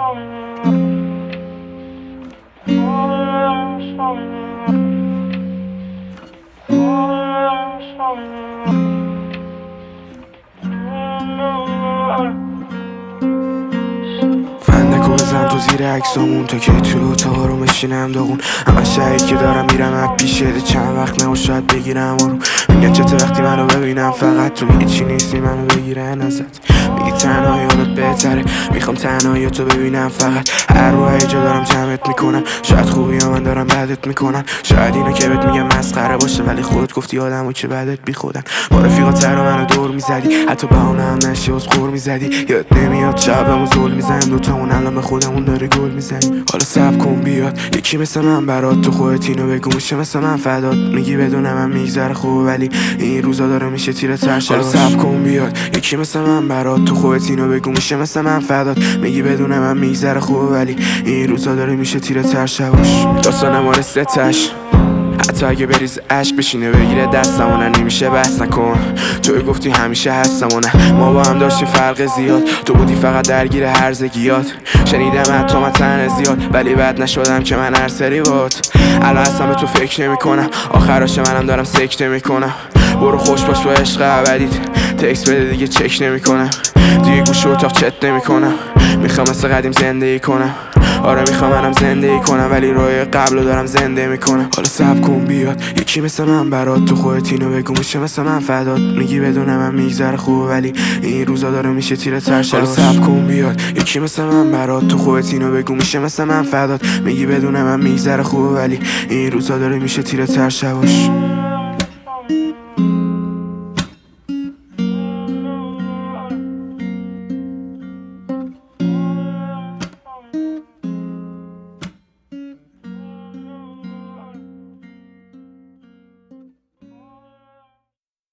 فندکو بزن تو زیر عکسامون تا که تو اتاق رو بشینم داغون. همه شهید که دارم میرم از پیشه چند وقت نمو شاید بگیرم رو. میگن چته وقتی منو ببینم فقط تو هیچی نیستی منو بگیرن ازت. میگی تنهایی حالت بهتره، میخوام تنهایی تو ببینم فقط. هر رو جا دارم جمعت میکنم، شاید خوبی ها من دارم بدت میکنم. شاید اینو که بهت میگم مسخره باشه ولی خودت گفتی آدمو که بدت بی خودن. با رفیقات رو منو دور میزدی، حتی بهونه هم نشی از خور میزدی. یاد نمیاد شبمو زول میزنیم دوتامون الان به خودمون داری گل میزنیم. حالا صبر کن بیاد یکی مثل من برات، تو خودت اینو بگو میشه مثل من فدات. میگی بدون من میگذره خوب ولی این روزا داره میشه تیره تر. حالا صبر کن بیاد یکی مثل من برات، تو خودت اینو بگو میشه مثل من فدات. میگی بدون من میگذره خوب ولی این روزا داره میشه تیره تر. شباش داستان ماره ستش، حتی اگه بریز عشق بشینه بگیره دستمونه نمیشه بس نکن. توی گفتی همیشه هستمونه، ما با هم داشتیم فرق زیاد. تو بودی فقط درگیر هرزگیات، شنیدم حتی من تنه زیاد ولی بد نشدم که من هر سری بات. الان اصلا به تو فکر نمی کنم، آخراش منم دارم سکته میکنم. برو خوش باش با عشق ابدیت، تکس بده دیگه چک نمی کنم. دیگه گوش اتاق چت نمی کنم، میخوام مثل قدیم زندگی کنم. آره میخوام منم زندگی کنم ولی روی قبلو دارم زنده میکنم. حالا صبر کن بیاد یکی مثل من برات، تو خودت اینو بگو میشه مثل من فدات. میگی بدون من میگذره خوب ولی این روزا داره میشه تیره تر. حالا صبر کن بیاد یکی مثل من برات، تو خودت اینو بگو میشه مثل من فدات. میگی بدون من میگذره خوب ولی این روزا داره میشه تیره تر. شباش